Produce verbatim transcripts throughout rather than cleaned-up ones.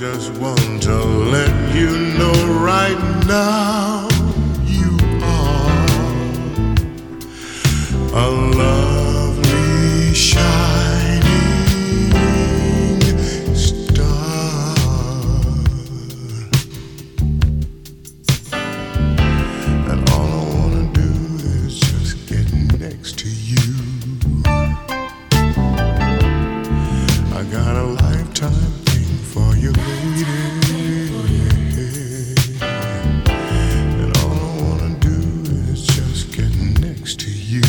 just want to let you know right now you are a lovely shining star, and all I wanna do is just get next to you. I got a lifetime thing for you, lady, and all I wanna do is just get next to you.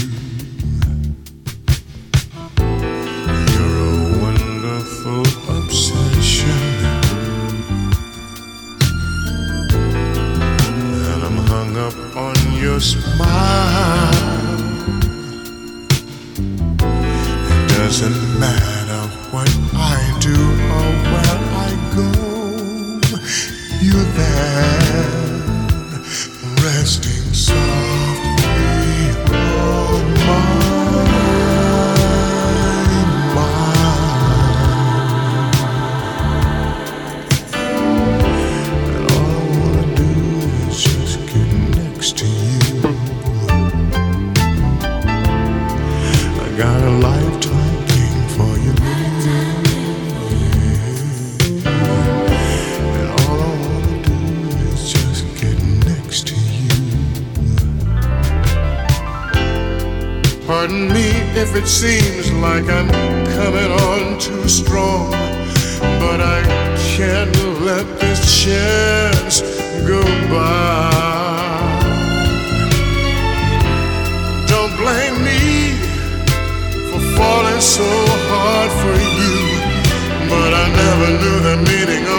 You're a wonderful obsession, and I'm hung up on your smile. It doesn't matter what I do or where I go, you're there, resting softly on my mind. And all I wanna do is just get next to you. I got a lifetime king for you, lady. And all I wanna do is just get next to you. Pardon me if it seems like I'm coming on too strong, but I can't let this chance go by. Don't blame me falling so hard for you, but I never knew the meaning